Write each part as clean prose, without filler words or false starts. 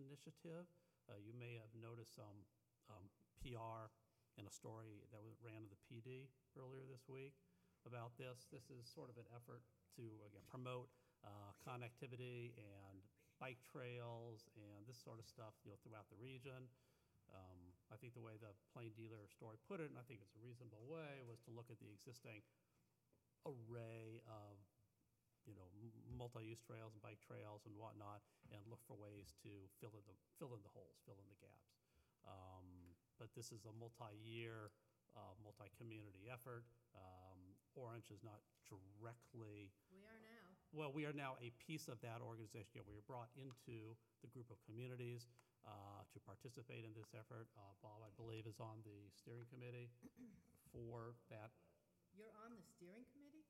initiative. You may have noticed some PR and a story that ran to the PD earlier this week about this. This is sort of an effort to, again, promote connectivity and bike trails and this sort of stuff, throughout the region. I think the way the Plain Dealer story put it, and I think it's a reasonable way, was to look at the existing array of multi-use trails and bike trails and whatnot, and look for ways to fill in the holes, fill in the gaps. But this is a multi-year, multi-community effort. Orange is not directly. We are now. Well, we are now a piece of that organization. We were brought into the group of communities to participate in this effort. Bob, I believe, is on the steering committee for that. You're on the steering committee?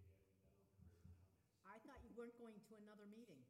I thought you weren't going to another meeting.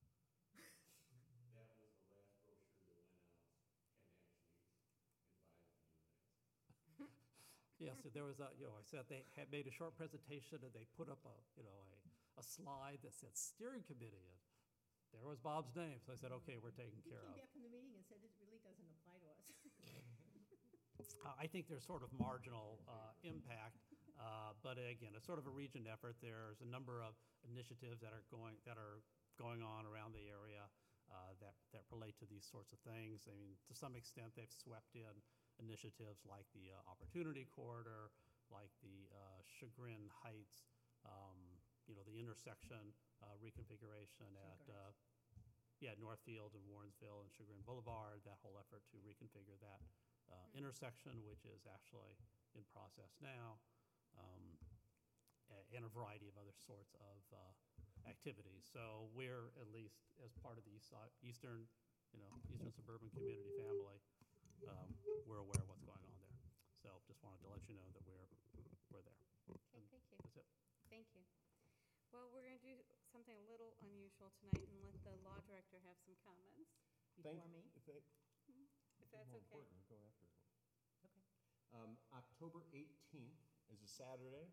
That was the last brochure that went out and actually advised to do things. Yes, there was I said they had made a short presentation and they put up a slide that said steering committee, and there was Bob's name. So I said, okay, we're taken care of. He came back from the meeting and said it really doesn't apply to us. I think there's sort of marginal impact, but again, it's sort of a region effort. There's a number of initiatives that are going on around the area that relate to these sorts of things. I mean, to some extent, they've swept in initiatives like the Opportunity Corridor, like the Chagrin Heights, the intersection reconfiguration at Northfield and Warrensville and Chagrin Boulevard, that whole effort to reconfigure that intersection, which is actually in process now, and a variety of other sorts of activities. So we're, at least as part of the Eastern Suburban Community family, we're aware of what's going on there. So just wanted to let you know that we're there. Okay, thank you. That's it. Thank you. Well, we're going to do something a little unusual tonight and let the law director have some comments, Before me? if that's More okay. important, go after it. Okay. October 18th is a Saturday.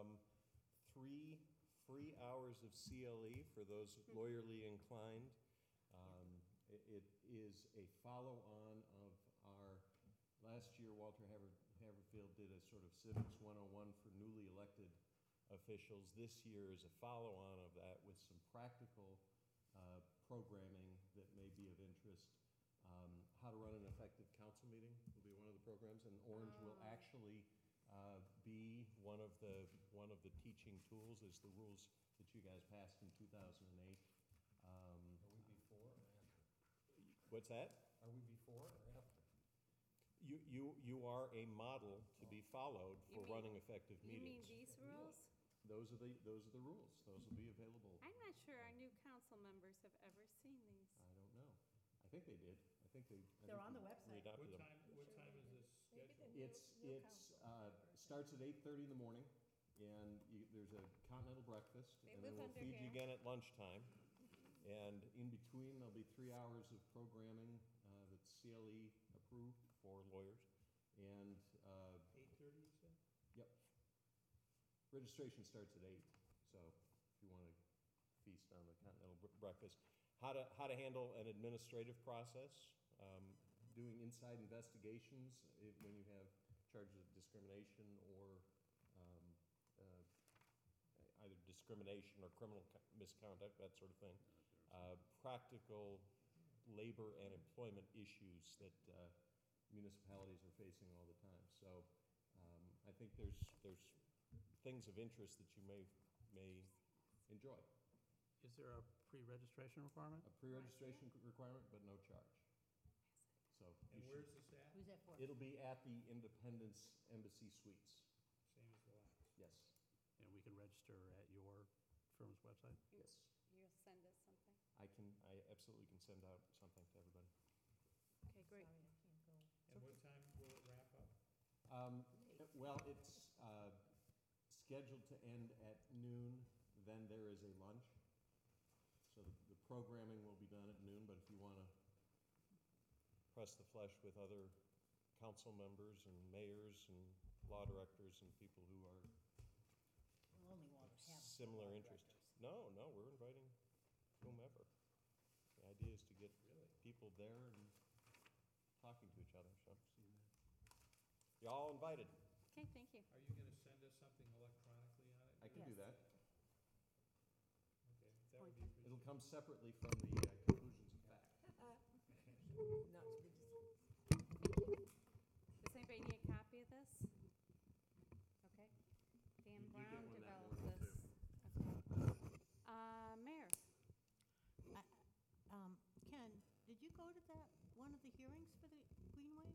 3 free hours of CLE for those lawyerly inclined. It is a follow-on of our, last year Walter Haverfield did a sort of Civics 101 for newly elected officials. This year is a follow-on of that with some practical programming that may be of interest. How to run an effective council meeting will be one of the programs, and Orange will actually be one of the teaching tools, as the rules that you guys passed in 2008. Are we before or after? What's that? Are we before or after? You are a model to be followed for running effective You mean meetings. these rules? Those are the rules. Those will be available. I'm not sure our new council members have ever seen these. I don't know. I think they did. They're on the website. Readopted them. What time is this scheduled? It's starts at 8:30 in the morning, and there's a continental breakfast, They and then live we'll under feed here. you again at lunchtime. And in between, there'll be 3 hours of programming that's CLE approved for lawyers. And 8:30, you said? yep, registration starts at 8. So if you want to feast on the continental breakfast, how to handle an administrative process, doing inside investigations when you have charges of discrimination or either discrimination or criminal misconduct, that sort of thing. Practical labor and employment issues that municipalities are facing all the time. So I think there's things of interest that you may enjoy. Is there a pre-registration requirement? A pre-registration requirement, but no charge. So And where's this at? Who's that for? it'll be at the Independence Embassy Suites. Same as the last. Yes. And we can register at your firm's website? Yes. You'll send us something. I absolutely can send out something to everybody. Okay, great. Sorry, I can't go. And what time will it wrap up? Well, it's scheduled to end at noon, then there is a lunch. So the programming will be done at noon, but if you want to press the flesh with other council members and mayors and law directors and people who are We'll only want to have similar law interest. directors. No, we're inviting whomever. The idea just to get people there and talking to each other, so. You're all invited. Okay, thank you. Are you going to send us something electronically on it? I can do Yes. that. Okay, that would be It'll appreciated. come separately from the conclusions of fact. Not to be Does anybody need a copy of this? Okay. Dan You do get Brown one that developed morning, this. Okay. Mayor, Ken, did you go to one of the hearings for the Greenway?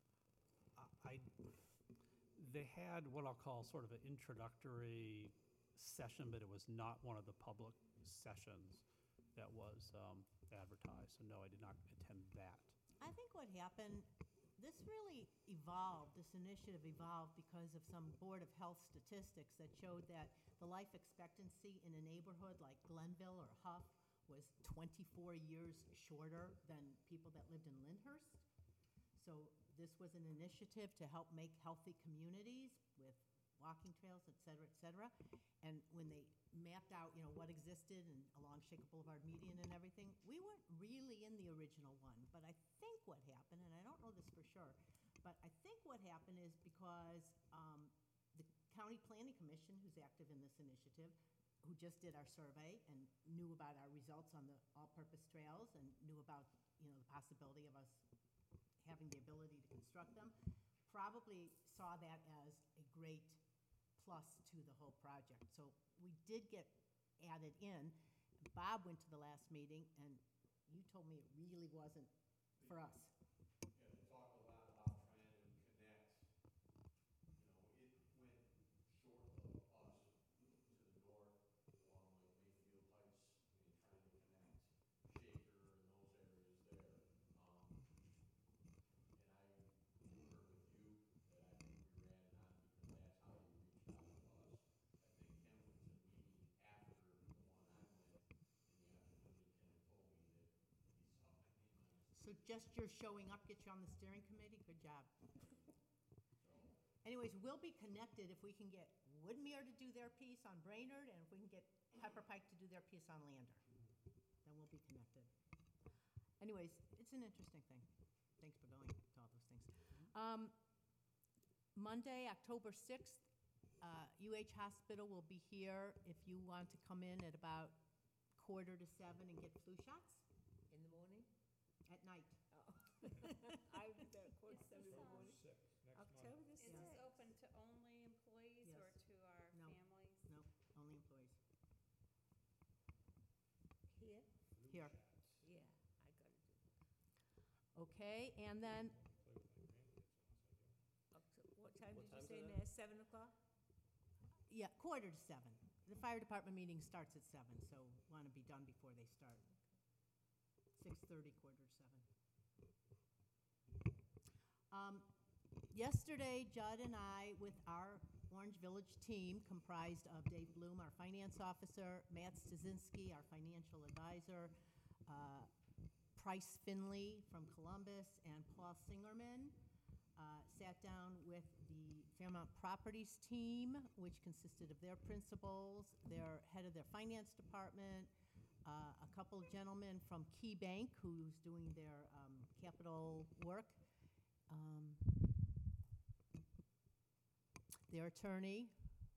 They had what I'll call sort of an introductory session, but it was not one of the public sessions that was advertised. So no, I did not attend that. I think what happened, this really evolved, this initiative evolved because of some Board of Health statistics that showed that the life expectancy in a neighborhood like Glenville or Huff was 24 years shorter than people that lived in Lyndhurst. So this was an initiative to help make healthy communities with walking trails, et cetera, and when they mapped out, what existed and along Shaker Boulevard median and everything, we weren't really in the original one. But I think what happened, and I don't know this for sure, but I think what happened is because the County Planning Commission, who's active in this initiative, who just did our survey and knew about our results on the all-purpose trails and knew about, the possibility of us having the ability to construct them, probably saw that as a great plus to the whole project. So we did get added in. Bob went to the last meeting, and you told me it really wasn't for us. Yeah, they talk a lot about trying to connect, it went short of us to the north along like Mayfield Heights and trying to connect Shaker and those areas there. And I concur with you that I think we were added on because that's how you reached out to us. I think Ken went to the meeting after the one I went in the afternoon, and Ken had told me that he saw my name on his. So just your showing up gets you on the steering committee? Good job. Anyways, we'll be connected if we can get Woodmere to do their piece on Brainerd, and if we can get Pepper Pike to do their piece on Lander. Then we'll be connected. Anyways, it's an interesting thing. Thanks for going to all those things. Monday, October 6th, UH Hospital will be here if you want to come in at about 6:45 and get flu shots. In the morning? At night. I was there, of course, Is this, every um, morning. Six, next October month. the is sixth. this open to only employees or Yes. to our No. families? No, only employees. Here? Flu Here. shots. Yeah, I gotta do that. Okay, and then, Play with my grandkids unless I do. What time What did you time's say it now, 7 o'clock? yeah, 6:45. The fire department meeting starts at 7, so want to be done before they start. 6:30, 6:45. Yesterday, Judd and I, with our Orange Village team, comprised of Dave Bloom, our finance officer, Matt Stasinski, our financial advisor, Price Finley from Columbus, and Paul Singerman, sat down with the Fairmount Properties team, which consisted of their principals, their head of their finance department, a couple gentlemen from Key Bank, who's doing their capital work, their attorney.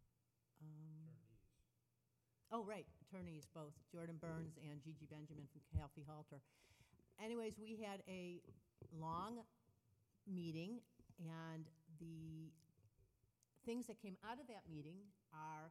Oh, right, attorneys, both, Jordan Burns and Gigi Benjamin from Calfee Halter. Anyways, we had a long meeting, and the things that came out of that meeting are,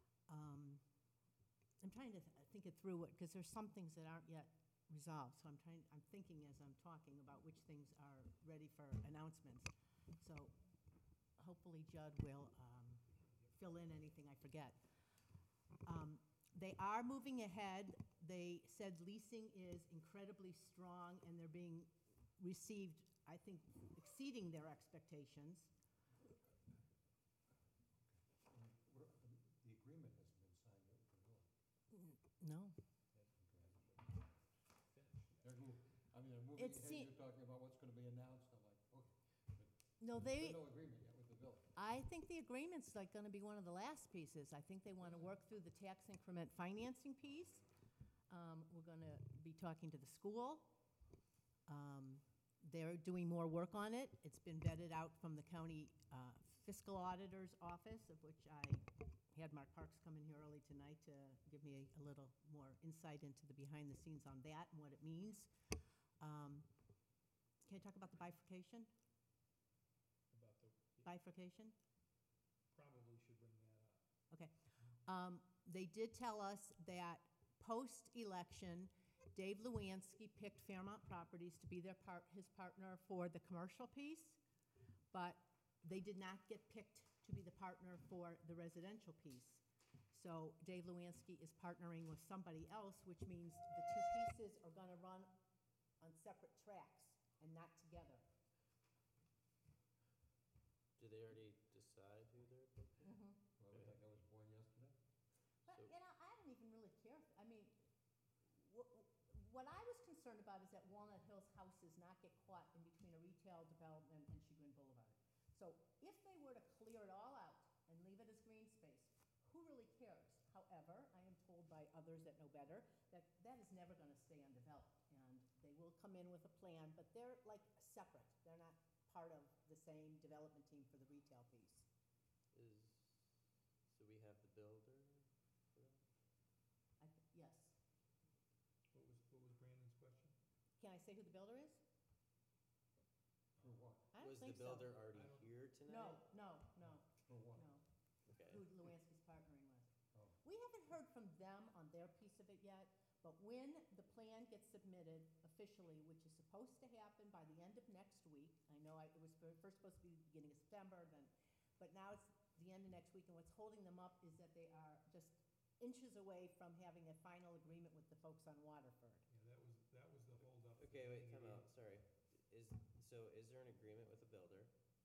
I'm trying to think it through, because there's some things that aren't yet resolved, so I'm thinking as I'm talking about which things are ready for announcements. So hopefully Judd will fill in anything I forget. They are moving ahead. They said leasing is incredibly strong, and they're being received, I think, exceeding their expectations. The agreement hasn't been signed yet with the village. No. They're moving It ahead, se- you're talking about what's gonna be announced, I'm like, okay. No, There's no agreement yet with the village. I think the agreement's like gonna be one of the last pieces. I think they wanna work through the tax increment financing piece. We're going to be talking to the school. They're doing more work on it. It's been vetted out from the county fiscal auditor's office, of which I had Mark Parks come in here early tonight to give me a little more insight into the behind the scenes on that and what it means. Can I talk about the bifurcation? About the, Bifurcation? probably should bring that up. Okay. They did tell us that post-election, Dave Lewanski picked Fairmount Properties to be his partner for the commercial piece, but they did not get picked to be the partner for the residential piece. So Dave Lewanski is partnering with somebody else, which means the two pieces are going to run on separate tracks and not together. Did they already decide who they're picking? Well, like I was born yesterday. But, So- you know, I don't even really care. I mean, what I was concerned about is that Walnut Hills houses not get caught in between a retail development and Chagrin Boulevard. So if they were to clear it all out and leave it as green space, who really cares? However, I am told by others that know better that that is never going to stay undeveloped. And they will come in with a plan, but they're like separate. They're not part of the same development team for the retail piece. So we have the builder for that? Yes. What was Brandon's question? Can I say who the builder is? For what? I don't Was think the builder so. already I don't- here No, tonight? no. For what? No, Okay. who Lewanski's partnering with. Oh. We haven't heard from them on their piece of it yet, but when the plan gets submitted officially, which is supposed to happen by the end of next week, I know it was first supposed to be the beginning of September, but now it's the end of next week, and what's holding them up is that they are just inches away from having a final agreement with the folks on Waterford. Yeah, that was the holdup. at the Okay, wait, beginning time of out, sorry. Is there an agreement with the builder?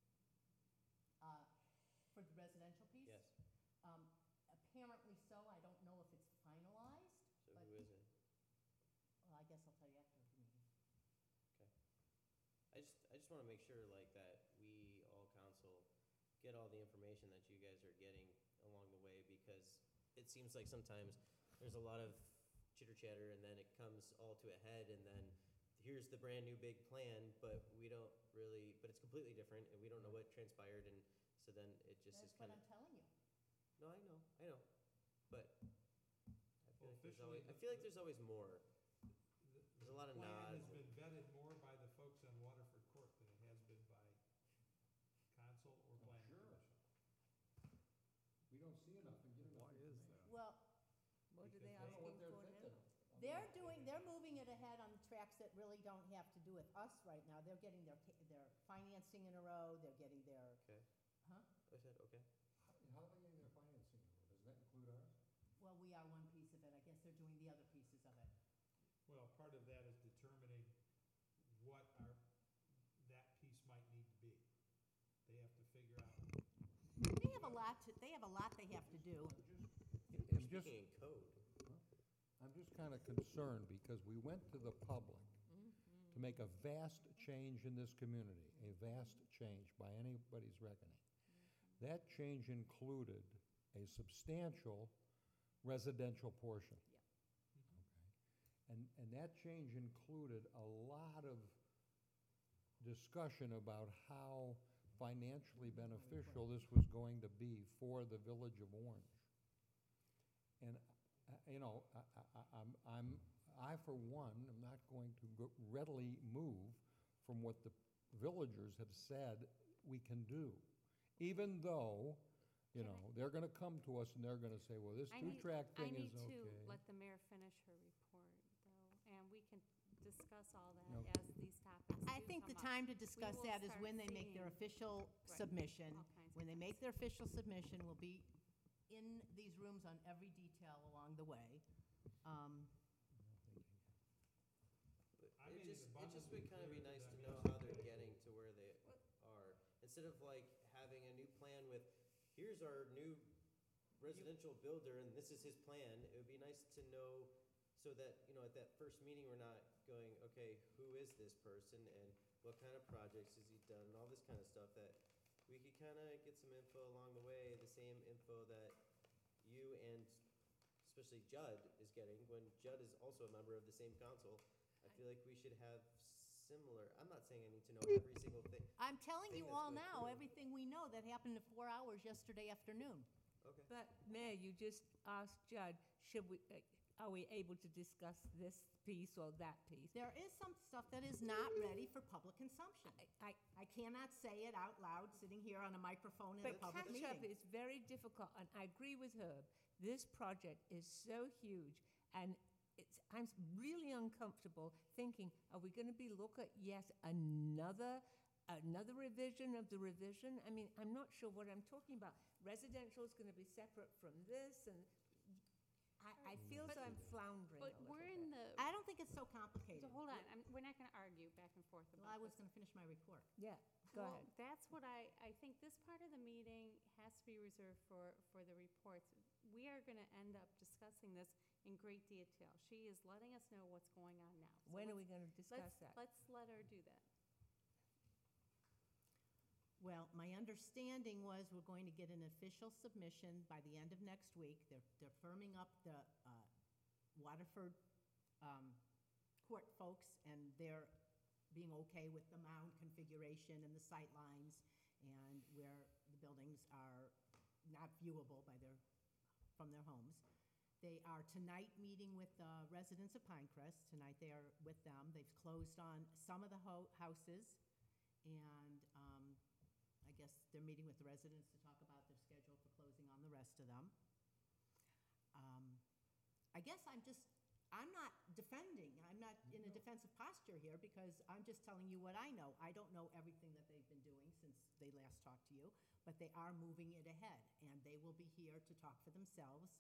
For the residential piece? Yes. Apparently so. I don't know if it's finalized, So but, who is it? well, I guess I'll tell you after the meeting. I just want to make sure like that we, all council, get all the information that you guys are getting along the way, because it seems like sometimes there's a lot of chitter chatter and then it comes all to a head and then here's the brand new big plan, but we don't really, but it's completely different and we don't know what transpired, and so then it just is That's what kind of. I'm telling you. No, I know, but Well, I feel officially, like there's always more. There's a lot of The plan nods. has been vetted more by the folks on Waterford Court than it has been by council or planning sure. commission. We don't see enough and get enough information. Well, What are they I don't know what asking they're for thinking. now? they're moving it ahead on the tracks that really don't have to do with us right now. They're getting their financing in a row, they're getting their, Okay. huh? I said, okay. How are they getting their financing? Does that include ours? Well, we are one piece of it. I guess they're doing the other pieces of it. Well, part of that is determining what that piece might need to be. They have to figure out. They have a lot they have to do. I'm just, Speaking in code. I'm just kind of concerned because we went to the public to make a vast change in this community, a vast change by anybody's reckoning. That change included a substantial residential portion. Okay. And that change included a lot of discussion about how financially beneficial this was going to be for the Village of Orange. And, you know, I, for one, am not going to readily move from what the villagers have said we can do. Even though, you know, they're gonna come to us and they're gonna say, well, this two-track thing is okay. I need to let the mayor finish her report, though, and we can discuss all that Yep. as these topics I do think the come up. time to discuss will that is start when they make their seeing- official Right. submission. All kinds of When they make things. their official submission, we'll be in these rooms on every detail along the way. I It made it just abundantly would kind of be clear to nice to them know how they're yesterday. getting to where they are. Instead of like having a new plan with, here's our new residential builder and this is his plan, it would be nice to know so that, you know, at that first meeting, we're not going, okay, who is this person and what kind of projects has he done and all this kind of stuff, that we could kind of get some info along the way, the same info that you and especially Judd is getting, when Judd is also a member of the same council, I feel like we should have similar, I'm not saying I need to know every single thing. I'm telling thing you that's all going now, through. everything we know that happened in 4 hours yesterday afternoon. Okay. But Mayor, you just asked Judd, are we able to discuss this piece or that piece? There is some stuff that is not ready for public consumption. I, I cannot say it out loud, sitting here on a microphone in but a public catch-up meeting. is very difficult, and I agree with Herb. This project is so huge, and I'm really uncomfortable thinking, are we going to be looking at yet another revision of the revision? I mean, I'm not sure what I'm talking about. Residential is going to be separate from this, and I feel as though I'm floundering But a little we're bit. in the, I don't think it's so complicated. so hold on, we're not gonna argue back and forth Well, about I was this. going to finish my report. Yeah, go Well, ahead. that's what I think this part of the meeting has to be reserved for the reports. We are gonna end up discussing this in great detail. She is letting us know what's going on now. So When are let's- we going to discuss that? Let's let her do that. Well, my understanding was we're going to get an official submission by the end of next week. They're firming up the Waterford court folks, and they're being okay with the mound configuration and the sight lines, and where the buildings are not viewable from their homes. They are tonight meeting with the residents of Pinecrest. Tonight they are with them. They've closed on some of the houses, and I guess they're meeting with the residents to talk about their schedule for closing on the rest of them. I guess I'm not defending, I'm not in a defensive posture here, because I'm just telling you what I know. I don't know everything that they've been doing since they last talked to you, but they are moving it ahead, and they will be here to talk for themselves.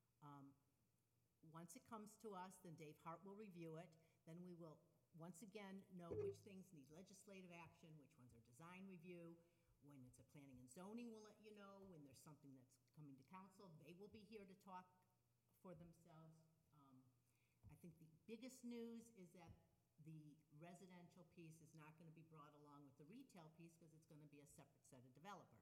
Once it comes to us, then Dave Hart will review it, then we will once again know which things need legislative action, which ones are design review. When it's a planning and zoning, we'll let you know. When there's something that's coming to council, they will be here to talk for themselves. I think the biggest news is that the residential piece is not going to be brought along with the retail piece, because it's going to be a separate set of developers.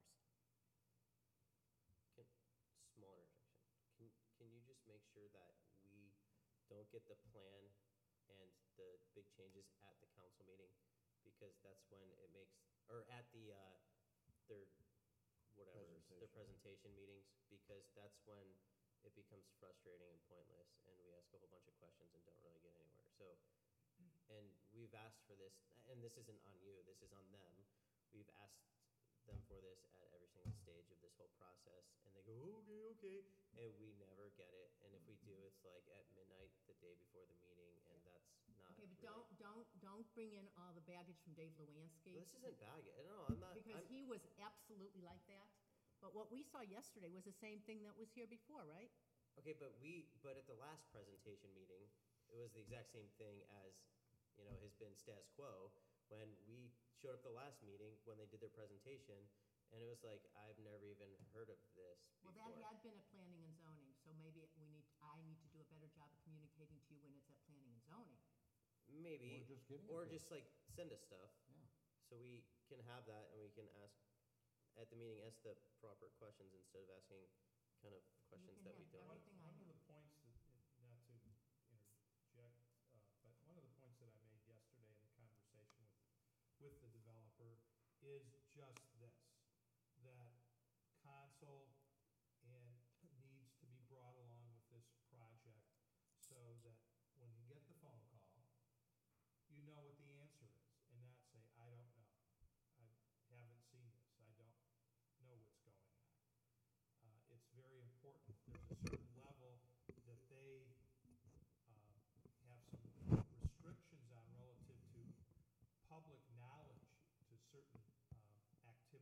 Small interjection. Can you just make sure that we don't get the plan and the big changes at the council meeting? Because that's when it makes, or at their presentation meetings, because that's when it becomes frustrating and pointless, and we ask a whole bunch of questions and don't really get anywhere. So, and we've asked for this, and this isn't on you, this is on them. We've asked them for this at every single stage of this whole process, and they go, okay, and we never get it. And if we do, it's like at midnight the day before the meeting, and that's not Okay, but really- don't bring in all the baggage from Dave Lewanski. Well, this isn't baggage. No, I'm not. Because I'm, he was absolutely like that. But what we saw yesterday was the same thing that was here before, right? Okay, but at the last presentation meeting, it was the exact same thing as, has been status quo. When we showed up the last meeting, when they did their presentation, and it was like, I've never even heard of this Well, before. that had been at planning and zoning, so maybe I need to do a better job of communicating to you when it's at planning and zoning. Maybe. Or just getting it Or to just like send us stuff, Yeah. so we can have that, and we can ask, at the meeting, ask the proper questions instead of asking kind of questions can that we have don't. everything I One know. of the points that, not to interject, but one of the points that I made yesterday in the conversation with the developer is just this, that console needs to be brought along with this project, so that when you get the phone call, you know what the answer is, and not say, I don't know. I haven't seen this. I don't know what's going on. It's very important. There's a certain level that they have some restrictions on relative to public knowledge to certain activities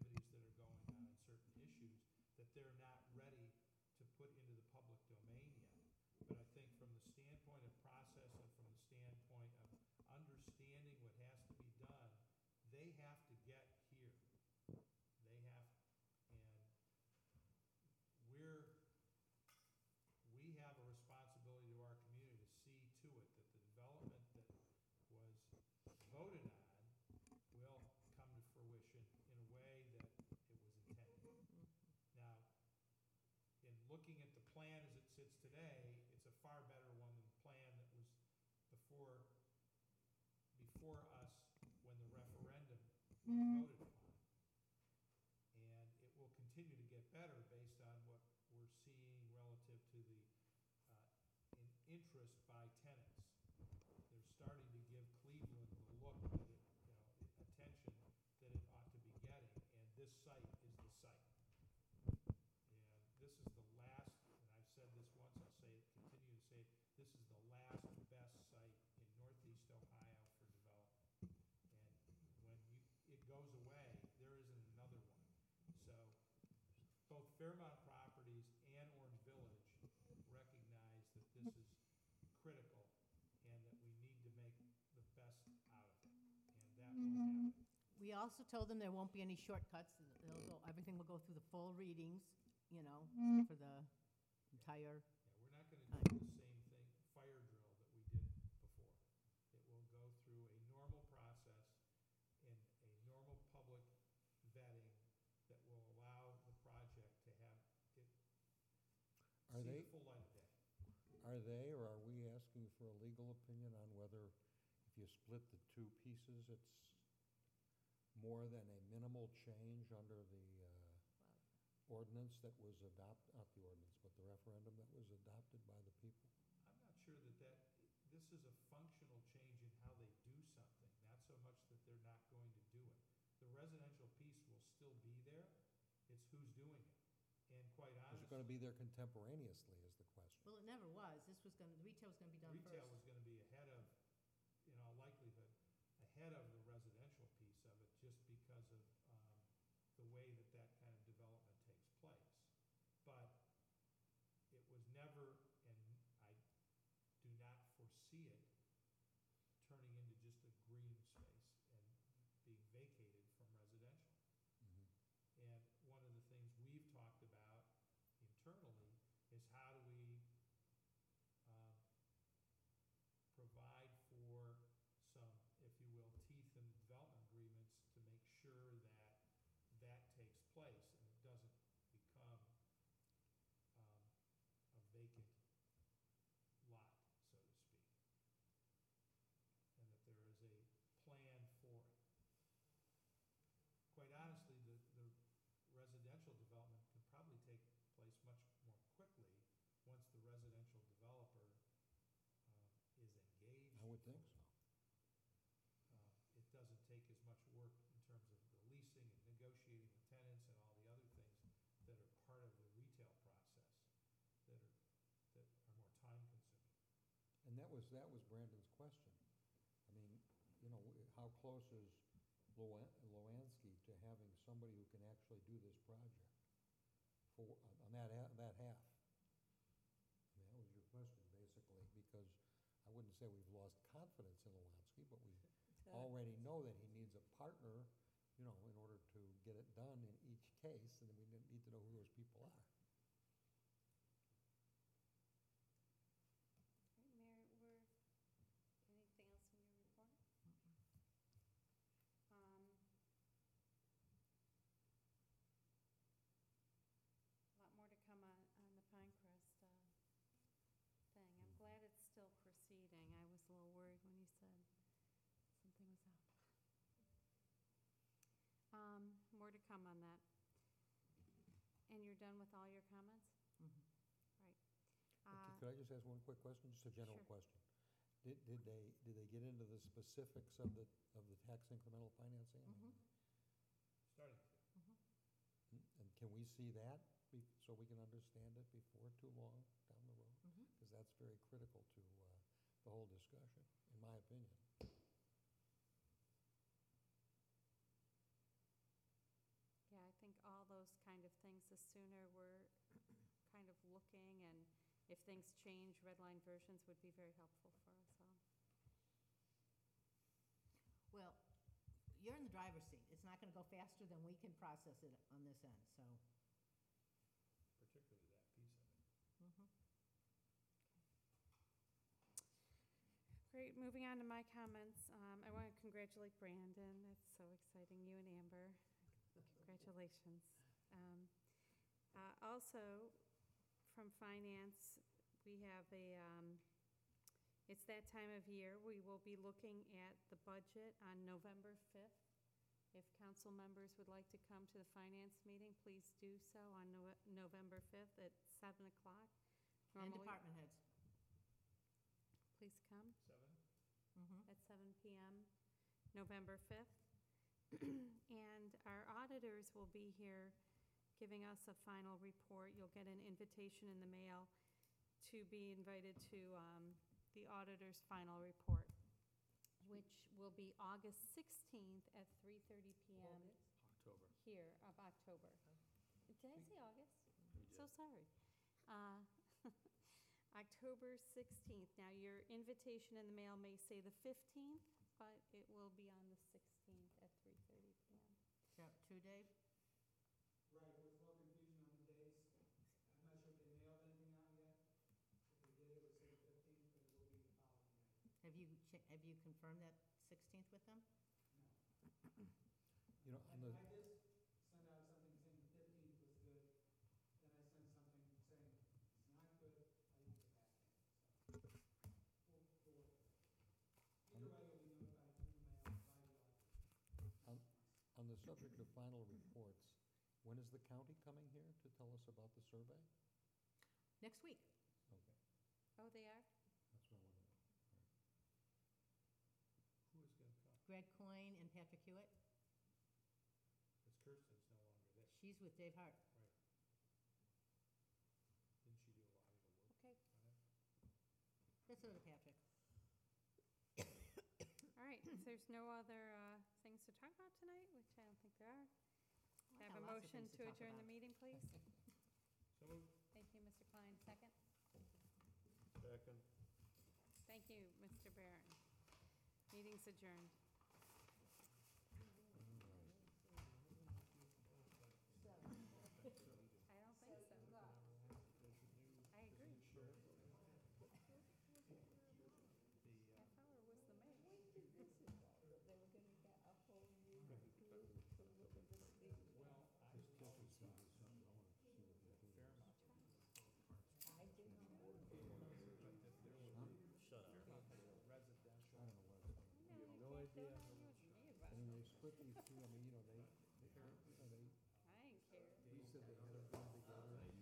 voted upon. And it will continue to get better based on what we're seeing relative to the interest by tenants. They're starting to give Cleveland the look that it, attention that it ought to be getting, and this site is the site. And this is the last, and I've said this once, I'll say it, continue to say it, this is the last best site in Northeast Ohio for development. And when it goes away, there isn't another one. So both Fairmount Properties and Orange Village recognize that this is critical and that we need to make the best out of it. And that will happen. We also told them there won't be any shortcuts. Everything will go through the full readings, for the entire. Yeah, we're not gonna do the same thing, fire drill that we did before. It will go through a normal process and a normal public vetting that will allow the project to have it Are see they, the full light of day. are they, or are we asking for a legal opinion on whether if you split the two pieces, it's more than a minimal change under the ordinance that was not the ordinance, but the referendum that was adopted by the people? I'm not sure that this is a functional change in how they do something, not so much that they're not going to do it. The residential piece will still be there, it's who's doing it. And quite Is honestly. it going to be there contemporaneously is the question. Well, it never was. The retail was gonna be done first. Retail was gonna be ahead of, in all likelihood, ahead of the residential piece of it, just because of the way that that kind of development takes place. But it was never, and I do not foresee it turning into just a green space and being vacated from residential. Mhm. And one of the things we've talked about internally is how do we provide for some, if you will, teeth in the development agreements to make sure that that takes place and it doesn't become a vacant lot, so to speak. And that there is a plan for it. Quite honestly, the residential development can probably take place much more quickly once the residential developer is engaged. I would think so. It doesn't take as much work in terms of the leasing and negotiating with tenants and all the other things that are part of the retail process that are more time consuming. And that was Brandon's question. I mean, how close is Loansky to having somebody who can actually do this project on that half? I mean, that was your question, basically, because I wouldn't say we've lost confidence in Loansky, but we already know that he needs a partner, in order to get it done in each case, and then we need to know who those people are. Mary, anything else in your report? A lot more to come on the Pinecrest thing. I'm glad it's still proceeding. I was a little worried when you said something was up. More to come on that. And you're done with all your comments? Mhm. Right. Could I just ask one quick question, just a general Sure. question? Did they get into the specifics of the tax incremental financing? I mean, Starting to. And can we see that so we can understand it before too long down the road? Mhm. Because that's very critical to the whole discussion, in my opinion. Yeah, I think all those kind of things, the sooner we're kind of looking, and if things change, red line versions would be very helpful for us all. Well, you're in the driver's seat. It's not gonna go faster than we can process it on this end, so. Particularly that piece of it. Mhm. Great, moving on to my comments. I want to congratulate Brandon. That's so exciting, you and Amber. Congratulations. Also, from finance, we have it's that time of year. We will be looking at the budget on November 5th If council members would like to come to the finance meeting, please do so on November 5th at 7 o'clock. And Normally- department heads. Please come. 7? At 7 PM, November 5th. And our auditors will be here giving us a final report. You'll get an invitation in the mail to be invited to the auditor's final report, which will be August 16th at 3:30 PM October. here of October. Did I say August? So sorry. October 16th. Now, your invitation in the mail may say the 15th, but it will be on the 16th at 3:30 PM. Is that true, Dave? Right, there was more confusion on the days. I'm not sure if they mailed anything out yet. If they did, it would say the 15th, but it will be the following night. Have you confirmed that 16th with them? No. You know, on I the, did send out something saying the 15th was good. Then I sent something saying it's not good. I didn't get back yet. So we'll work with it. Either way, you'll be notified through the mail by the auditor. on the subject of final reports, when is the county coming here to tell us about the survey? Next week. Okay, Oh, they are? that's what I wanted to know. Who is going to come? Greg Coyne and Patrick Hewitt. Because Kirsten's no longer there. She's with Dave Hart. Right. Didn't she do a lot of the work Okay. on it? That's over to Patrick. All right, if there's no other things to talk about tonight, which I don't think there are, can I have a got lots of motion things to to talk adjourn the about. meeting, please? So moved. Thank you, Mr. Klein. Second? Second. Thank you, Mr. Barron. Meeting's adjourned. I don't think so. I agree. Half hour was the max. They were gonna get a whole new group to look at this thing. I did too. Shut up. Residential. I don't know what it's gonna be. No, No you idea. can't, don't argue with me about I mean, it. they split these two, I mean, you know, they, I didn't care. he said they had them done together.